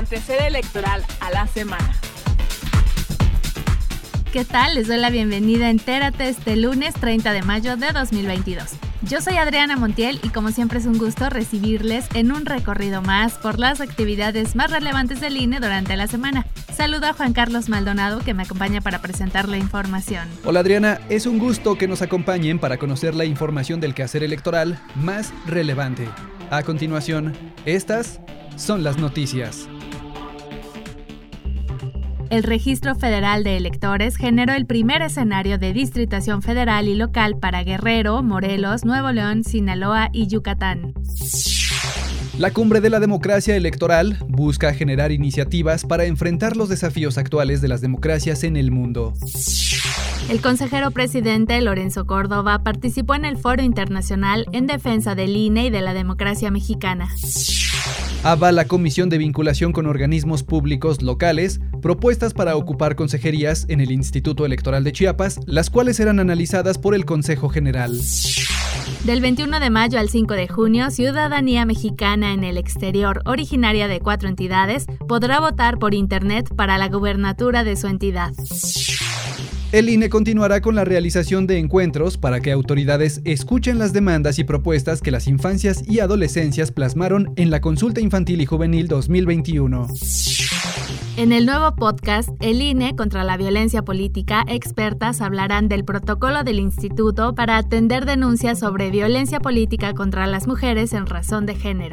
acontecer electoral a la semana. ¿Qué tal? Les doy la bienvenida a Entérate este lunes 30 de mayo de 2022. Yo soy Adriana Montiel y como siempre es un gusto recibirles en un recorrido más por las actividades más relevantes del INE durante la semana. Saludo a Juan Carlos Maldonado que me acompaña para presentar la información. Hola Adriana, es un gusto que nos acompañen para conocer la información del quehacer electoral más relevante. A continuación, estas son las noticias. El Registro Federal de Electores generó el primer escenario de distritación federal y local para Guerrero, Morelos, Nuevo León, Sinaloa y Yucatán. La Cumbre de la Democracia Electoral busca generar iniciativas para enfrentar los desafíos actuales de las democracias en el mundo. El consejero presidente Lorenzo Córdoba participó en el Foro Internacional en defensa del INE y de la democracia mexicana. Avala Comisión de Vinculación con Organismos Públicos Locales propuestas para ocupar consejerías en el Instituto Electoral de Chiapas, las cuales serán analizadas por el Consejo General. Del 21 de mayo al 5 de junio, ciudadanía mexicana en el exterior, originaria de 4 entidades, podrá votar por internet para la gubernatura de su entidad. El INE continuará con la realización de encuentros para que autoridades escuchen las demandas y propuestas que las infancias y adolescencias plasmaron en la Consulta Infantil y Juvenil 2021. En el nuevo podcast, el INE contra la violencia política, expertas hablarán del protocolo del instituto para atender denuncias sobre violencia política contra las mujeres en razón de género.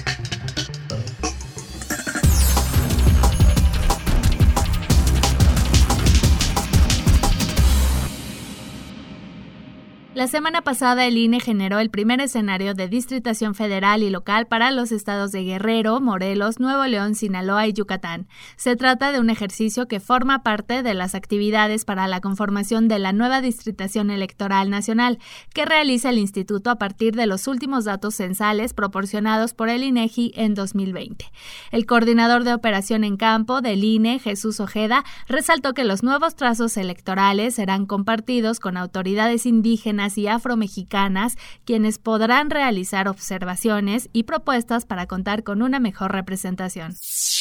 La semana pasada el INE generó el primer escenario de distritación federal y local para los estados de Guerrero, Morelos, Nuevo León, Sinaloa y Yucatán. Se trata de un ejercicio que forma parte de las actividades para la conformación de la nueva distritación electoral nacional que realiza el instituto a partir de los últimos datos censales proporcionados por el INEGI en 2020. El coordinador de operación en campo del INE, Jesús Ojeda, resaltó que los nuevos trazos electorales serán compartidos con autoridades indígenas y afromexicanas, quienes podrán realizar observaciones y propuestas para contar con una mejor representación.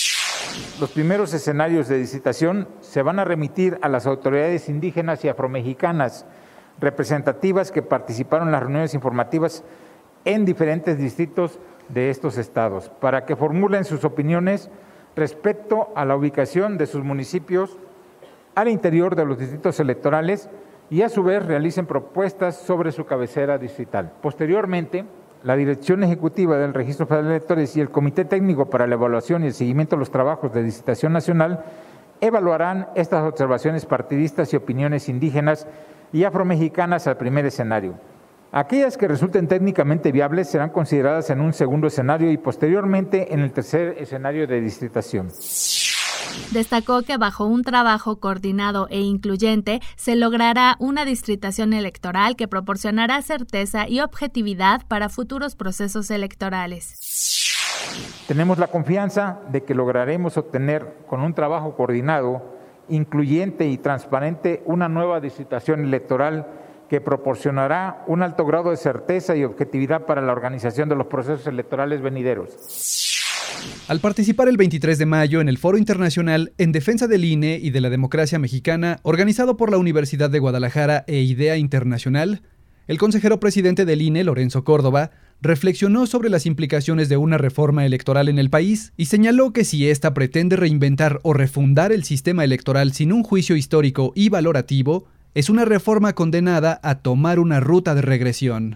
Los primeros escenarios de distritación se van a remitir a las autoridades indígenas y afromexicanas representativas que participaron en las reuniones informativas en diferentes distritos de estos estados, para que formulen sus opiniones respecto a la ubicación de sus municipios al interior de los distritos electorales y a su vez realicen propuestas sobre su cabecera distrital. Posteriormente, la Dirección Ejecutiva del Registro Federal de Electores y el Comité Técnico para la Evaluación y el Seguimiento de los Trabajos de Distritación Nacional evaluarán estas observaciones partidistas y opiniones indígenas y afromexicanas al primer escenario. Aquellas que resulten técnicamente viables serán consideradas en un segundo escenario y posteriormente en el tercer escenario de distritación. Destacó que bajo un trabajo coordinado e incluyente se logrará una distritación electoral que proporcionará certeza y objetividad para futuros procesos electorales. Tenemos la confianza de que lograremos obtener con un trabajo coordinado, incluyente y transparente una nueva distritación electoral que proporcionará un alto grado de certeza y objetividad para la organización de los procesos electorales venideros. Al participar el 23 de mayo en el Foro Internacional en defensa del INE y de la democracia mexicana, organizado por la Universidad de Guadalajara e IDEA Internacional, el consejero presidente del INE, Lorenzo Córdoba, reflexionó sobre las implicaciones de una reforma electoral en el país y señaló que si ésta pretende reinventar o refundar el sistema electoral sin un juicio histórico y valorativo, es una reforma condenada a tomar una ruta de regresión.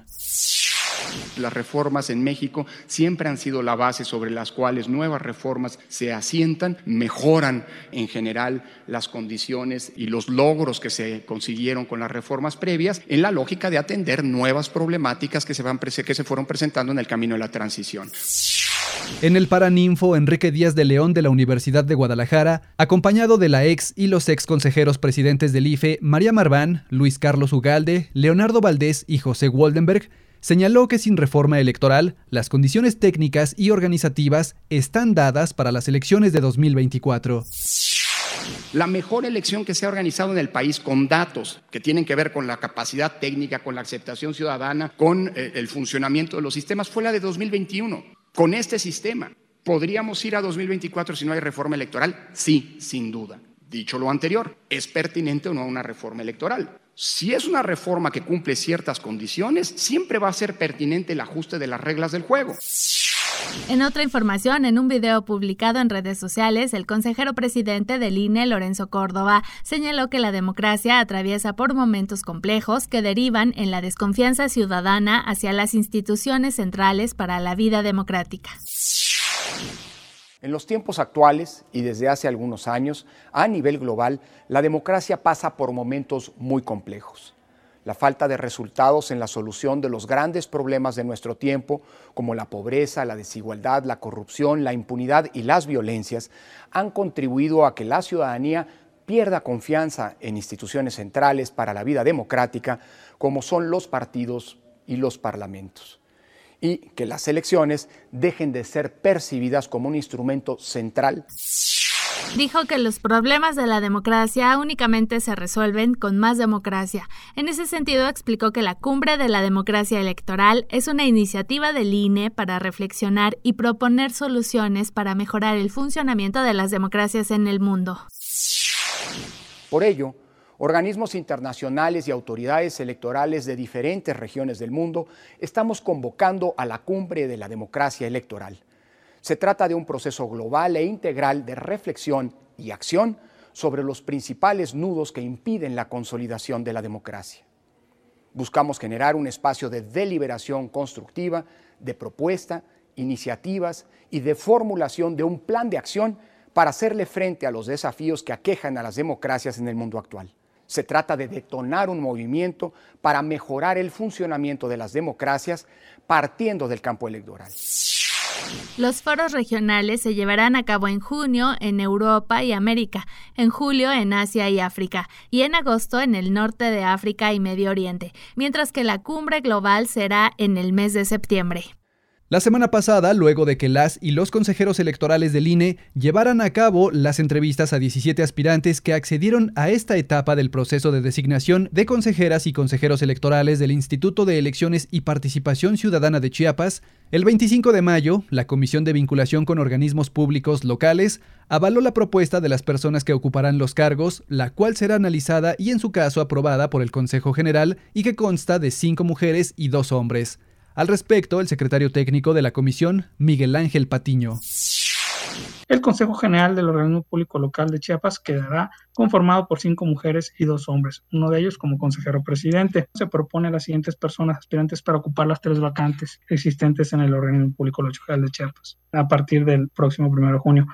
Las reformas en México siempre han sido la base sobre las cuales nuevas reformas se asientan, mejoran en general las condiciones y los logros que se consiguieron con las reformas previas en la lógica de atender nuevas problemáticas que se fueron presentando en el camino de la transición. En el Paraninfo, Enrique Díaz de León de la Universidad de Guadalajara, acompañado de la ex y los ex consejeros presidentes del IFE, María Marván, Luis Carlos Ugalde, Leonardo Valdés y José Woldenberg, señaló que sin reforma electoral, las condiciones técnicas y organizativas están dadas para las elecciones de 2024. La mejor elección que se ha organizado en el país con datos que tienen que ver con la capacidad técnica, con la aceptación ciudadana, con el funcionamiento de los sistemas fue la de 2021. Con este sistema, ¿Podríamos ir a 2024 si no hay reforma electoral? Sí, sin duda. Dicho lo anterior, ¿es pertinente o no una reforma electoral? Si es una reforma que cumple ciertas condiciones, siempre va a ser pertinente el ajuste de las reglas del juego. En otra información, en un video publicado en redes sociales, el consejero presidente del INE, Lorenzo Córdoba, señaló que la democracia atraviesa por momentos complejos que derivan en la desconfianza ciudadana hacia las instituciones centrales para la vida democrática. En los tiempos actuales y desde hace algunos años, a nivel global, la democracia pasa por momentos muy complejos. La falta de resultados en la solución de los grandes problemas de nuestro tiempo, como la pobreza, la desigualdad, la corrupción, la impunidad y las violencias, han contribuido a que la ciudadanía pierda confianza en instituciones centrales para la vida democrática, como son los partidos y los parlamentos, y que las elecciones dejen de ser percibidas como un instrumento central. Dijo que los problemas de la democracia únicamente se resuelven con más democracia. En ese sentido, explicó que la Cumbre de la Democracia Electoral es una iniciativa del INE para reflexionar y proponer soluciones para mejorar el funcionamiento de las democracias en el mundo. Por ello, organismos internacionales y autoridades electorales de diferentes regiones del mundo estamos convocando a la Cumbre de la Democracia Electoral. Se trata de un proceso global e integral de reflexión y acción sobre los principales nudos que impiden la consolidación de la democracia. Buscamos generar un espacio de deliberación constructiva, de propuesta, iniciativas y de formulación de un plan de acción para hacerle frente a los desafíos que aquejan a las democracias en el mundo actual. Se trata de detonar un movimiento para mejorar el funcionamiento de las democracias partiendo del campo electoral. Los foros regionales se llevarán a cabo en junio en Europa y América, en julio en Asia y África, y en agosto en el norte de África y Medio Oriente, mientras que la cumbre global será en el mes de septiembre. La semana pasada, luego de que las y los consejeros electorales del INE llevaran a cabo las entrevistas a 17 aspirantes que accedieron a esta etapa del proceso de designación de consejeras y consejeros electorales del Instituto de Elecciones y Participación Ciudadana de Chiapas, el 25 de mayo, la Comisión de Vinculación con Organismos Públicos Locales avaló la propuesta de las personas que ocuparán los cargos, la cual será analizada y en su caso aprobada por el Consejo General y que consta de 5 mujeres y 2 hombres. Al respecto, el secretario técnico de la comisión, Miguel Ángel Patiño. El Consejo General del Organismo Público Local de Chiapas quedará conformado por 5 mujeres y 2 hombres, uno de ellos como consejero presidente. Se propone a las siguientes personas aspirantes para ocupar las 3 vacantes existentes en el Organismo Público Local de Chiapas a partir del próximo 1 de junio.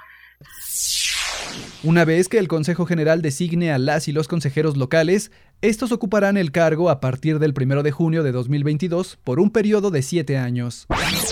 Una vez que el Consejo General designe a las y los consejeros locales, estos ocuparán el cargo a partir del 1 de junio de 2022 por un periodo de 7 años.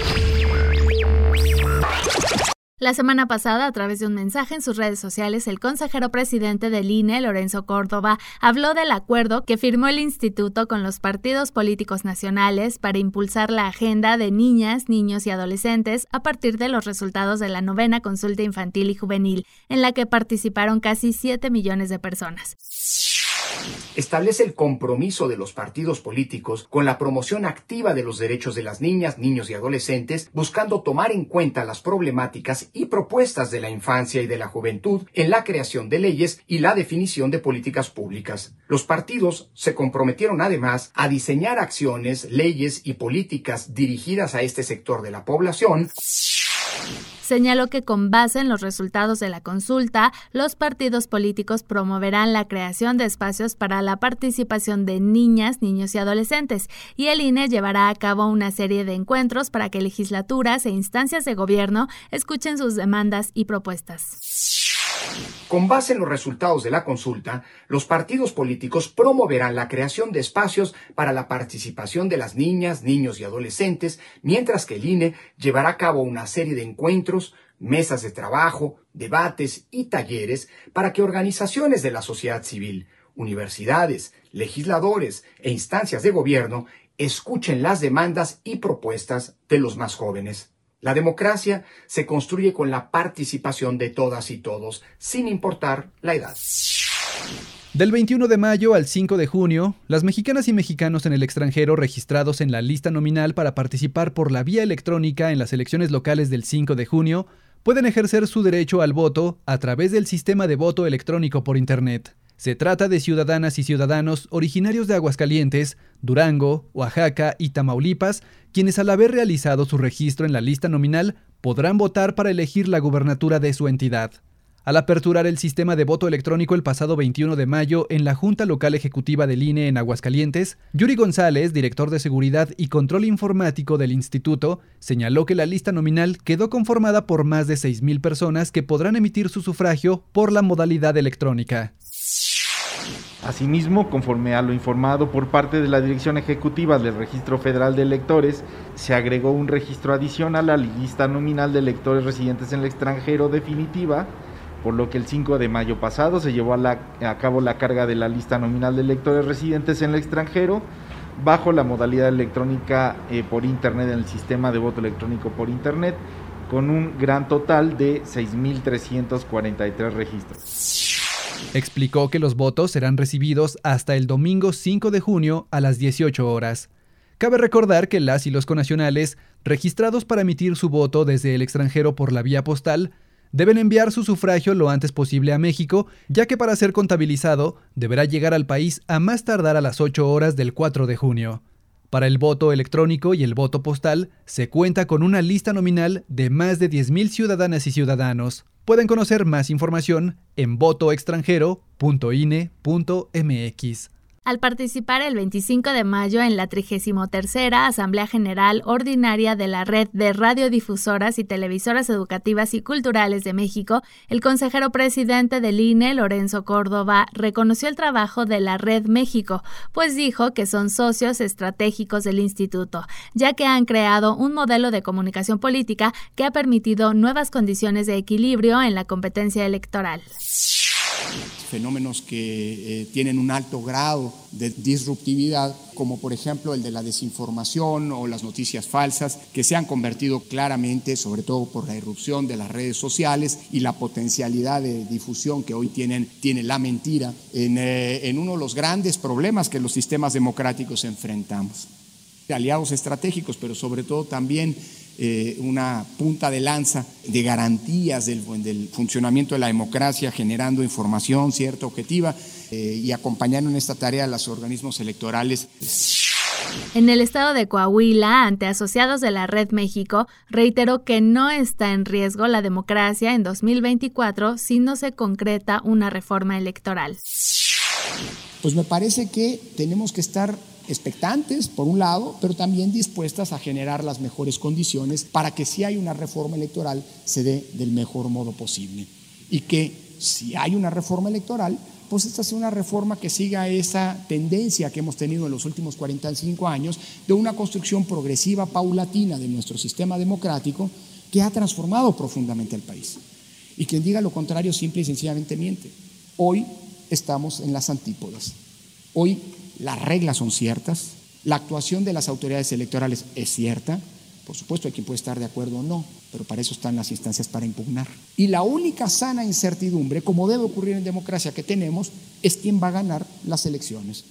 La semana pasada, a través de un mensaje en sus redes sociales, el consejero presidente del INE, Lorenzo Córdoba, habló del acuerdo que firmó el instituto con los partidos políticos nacionales para impulsar la agenda de niñas, niños y adolescentes a partir de los resultados de la 9ª consulta infantil y juvenil, en la que participaron casi 7 millones de personas. Establece el compromiso de los partidos políticos con la promoción activa de los derechos de las niñas, niños y adolescentes, buscando tomar en cuenta las problemáticas y propuestas de la infancia y de la juventud en la creación de leyes y la definición de políticas públicas. Los partidos se comprometieron además a diseñar acciones, leyes y políticas dirigidas a este sector de la población. Señaló que con base en los resultados de la consulta, los partidos políticos promoverán la creación de espacios para la participación de niñas, niños y adolescentes, y el INE llevará a cabo una serie de encuentros para que legislaturas e instancias de gobierno escuchen sus demandas y propuestas. Con base en los resultados de la consulta, los partidos políticos promoverán la creación de espacios para la participación de las niñas, niños y adolescentes, mientras que el INE llevará a cabo una serie de encuentros, mesas de trabajo, debates y talleres para que organizaciones de la sociedad civil, universidades, legisladores e instancias de gobierno escuchen las demandas y propuestas de los más jóvenes. La democracia se construye con la participación de todas y todos, sin importar la edad. Del 21 de mayo al 5 de junio, las mexicanas y mexicanos en el extranjero registrados en la lista nominal para participar por la vía electrónica en las elecciones locales del 5 de junio pueden ejercer su derecho al voto a través del sistema de voto electrónico por Internet. Se trata de ciudadanas y ciudadanos originarios de Aguascalientes, Durango, Oaxaca y Tamaulipas, quienes al haber realizado su registro en la lista nominal podrán votar para elegir la gubernatura de su entidad. Al aperturar el sistema de voto electrónico el pasado 21 de mayo en la Junta Local Ejecutiva del INE en Aguascalientes, Yuri González, director de Seguridad y Control Informático del instituto, señaló que la lista nominal quedó conformada por más de 6,000 personas que podrán emitir su sufragio por la modalidad electrónica. Asimismo, conforme a lo informado por parte de la Dirección Ejecutiva del Registro Federal de Electores, se agregó un registro adicional a la lista nominal de electores residentes en el extranjero definitiva, por lo que el 5 de mayo pasado se llevó a cabo la carga de la lista nominal de electores residentes en el extranjero bajo la modalidad electrónica por Internet en el sistema de voto electrónico por Internet, con un gran total de 6,343 registros. Explicó que los votos serán recibidos hasta el domingo 5 de junio a las 18 horas. Cabe recordar que las y los connacionales registrados para emitir su voto desde el extranjero por la vía postal deben enviar su sufragio lo antes posible a México, ya que para ser contabilizado deberá llegar al país a más tardar a las 8 horas del 4 de junio. Para el voto electrónico y el voto postal se cuenta con una lista nominal de más de 10,000 ciudadanas y ciudadanos. Pueden conocer más información en votoextranjero.ine.mx. Al participar el 25 de mayo en la 33ª Asamblea General Ordinaria de la Red de Radiodifusoras y Televisoras Educativas y Culturales de México, el consejero presidente del INE, Lorenzo Córdoba, reconoció el trabajo de la Red México, pues dijo que son socios estratégicos del instituto, ya que han creado un modelo de comunicación política que ha permitido nuevas condiciones de equilibrio en la competencia electoral. Fenómenos que tienen un alto grado de disruptividad, como por ejemplo el de la desinformación o las noticias falsas, que se han convertido claramente, sobre todo por la irrupción de las redes sociales y la potencialidad de difusión que hoy tiene la mentira, en uno de los grandes problemas que los sistemas democráticos enfrentamos. Aliados estratégicos, pero sobre todo también una punta de lanza de garantías del funcionamiento de la democracia, generando información cierta, objetiva, y acompañando en esta tarea a los organismos electorales. En el estado de Coahuila, ante asociados de la Red México, reiteró que no está en riesgo la democracia en 2024 si no se concreta una reforma electoral. Pues me parece que tenemos que estar expectantes, por un lado, pero también dispuestas a generar las mejores condiciones para que si hay una reforma electoral se dé del mejor modo posible. Y que si hay una reforma electoral, pues esta sea una reforma que siga esa tendencia que hemos tenido en los últimos 45 años de una construcción progresiva, paulatina de nuestro sistema democrático que ha transformado profundamente al país. Y quien diga lo contrario simple y sencillamente miente. Hoy estamos en las antípodas. Hoy las reglas son ciertas, la actuación de las autoridades electorales es cierta, por supuesto hay quien puede estar de acuerdo o no, pero para eso están las instancias para impugnar. Y la única sana incertidumbre, como debe ocurrir en democracia que tenemos, es quién va a ganar las elecciones.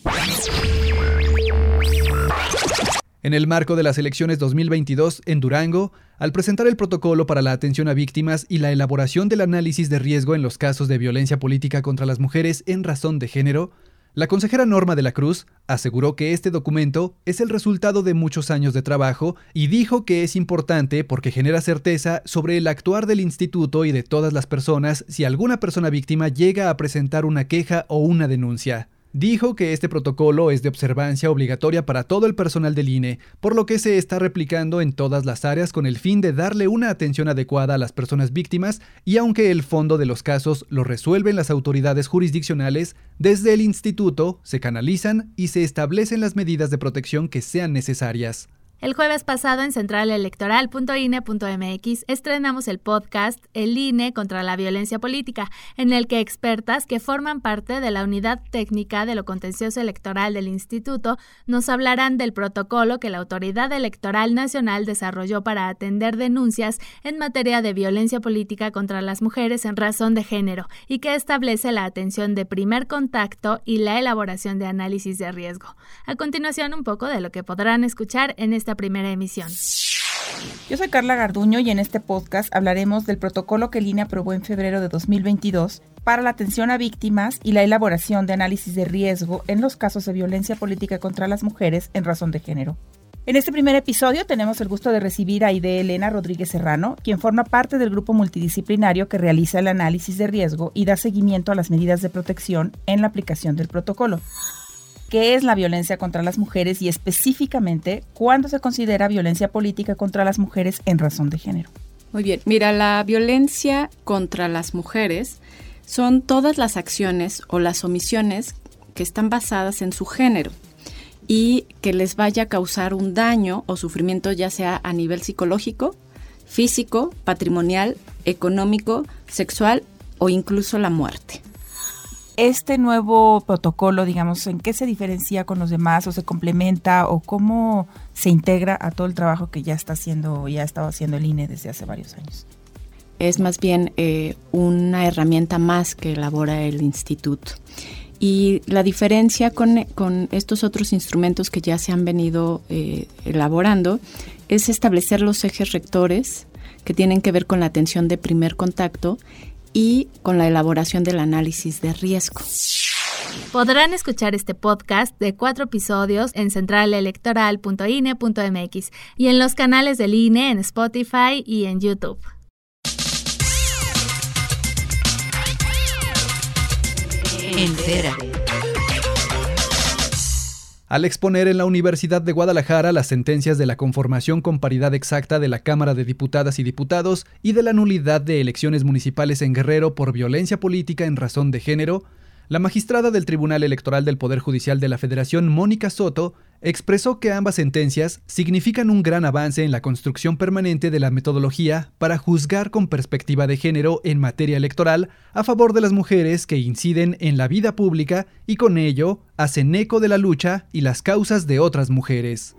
En el marco de las elecciones 2022 en Durango, al presentar el protocolo para la atención a víctimas y la elaboración del análisis de riesgo en los casos de violencia política contra las mujeres en razón de género, la consejera Norma de la Cruz aseguró que este documento es el resultado de muchos años de trabajo y dijo que es importante porque genera certeza sobre el actuar del instituto y de todas las personas si alguna persona víctima llega a presentar una queja o una denuncia. Dijo que este protocolo es de observancia obligatoria para todo el personal del INE, por lo que se está replicando en todas las áreas con el fin de darle una atención adecuada a las personas víctimas y aunque el fondo de los casos lo resuelven las autoridades jurisdiccionales, desde el instituto se canalizan y se establecen las medidas de protección que sean necesarias. El jueves pasado en centralelectoral.ine.mx estrenamos el podcast El INE contra la violencia política, en el que expertas que forman parte de la Unidad Técnica de lo Contencioso Electoral del Instituto nos hablarán del protocolo que la Autoridad Electoral Nacional desarrolló para atender denuncias en materia de violencia política contra las mujeres en razón de género y que establece la atención de primer contacto y la elaboración de análisis de riesgo. A continuación, un poco de lo que podrán escuchar en esta primera emisión. Yo soy Carla Garduño y en este podcast hablaremos del protocolo que el INE aprobó en febrero de 2022 para la atención a víctimas y la elaboración de análisis de riesgo en los casos de violencia política contra las mujeres en razón de género. En este primer episodio tenemos el gusto de recibir a Aide Elena Rodríguez Serrano, quien forma parte del grupo multidisciplinario que realiza el análisis de riesgo y da seguimiento a las medidas de protección en la aplicación del protocolo. ¿Qué es la violencia contra las mujeres y específicamente cuándo se considera violencia política contra las mujeres en razón de género? Muy bien, mira, la violencia contra las mujeres son todas las acciones o las omisiones que están basadas en su género y que les vaya a causar un daño o sufrimiento ya sea a nivel psicológico, físico, patrimonial, económico, sexual o incluso la muerte. Este nuevo protocolo, digamos, ¿en qué se diferencia con los demás o se complementa o cómo se integra a todo el trabajo que ya está haciendo, ya ha estado haciendo el INE desde hace varios años? Es más bien una herramienta más que elabora el instituto. Y la diferencia con estos otros instrumentos que ya se han venido elaborando es establecer los ejes rectores que tienen que ver con la atención de primer contacto y con la elaboración del análisis de riesgo. Podrán escuchar este podcast de 4 episodios en centralelectoral.ine.mx y en los canales del INE en Spotify y en YouTube. Entérate. Al exponer en la Universidad de Guadalajara las sentencias de la conformación con paridad exacta de la Cámara de Diputadas y Diputados y de la nulidad de elecciones municipales en Guerrero por violencia política en razón de género, la magistrada del Tribunal Electoral del Poder Judicial de la Federación, Mónica Soto, expresó que ambas sentencias significan un gran avance en la construcción permanente de la metodología para juzgar con perspectiva de género en materia electoral a favor de las mujeres que inciden en la vida pública y con ello hacen eco de la lucha y las causas de otras mujeres.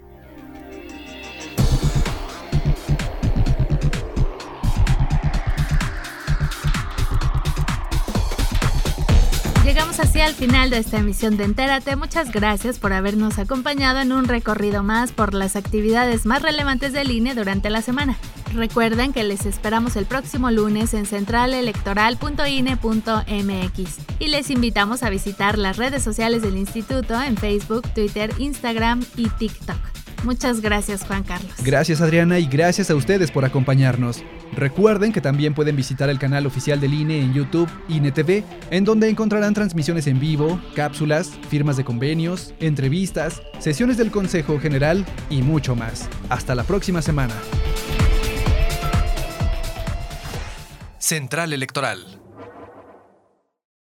Llegamos así al final de esta emisión de Entérate. Muchas gracias por habernos acompañado en un recorrido más por las actividades más relevantes del INE durante la semana. Recuerden que les esperamos el próximo lunes en centralelectoral.ine.mx y les invitamos a visitar las redes sociales del instituto en Facebook, Twitter, Instagram y TikTok. Muchas gracias, Juan Carlos. Gracias, Adriana, y gracias a ustedes por acompañarnos. Recuerden que también pueden visitar el canal oficial del INE en YouTube, INE TV, en donde encontrarán transmisiones en vivo, cápsulas, firmas de convenios, entrevistas, sesiones del Consejo General y mucho más. Hasta la próxima semana. Central Electoral.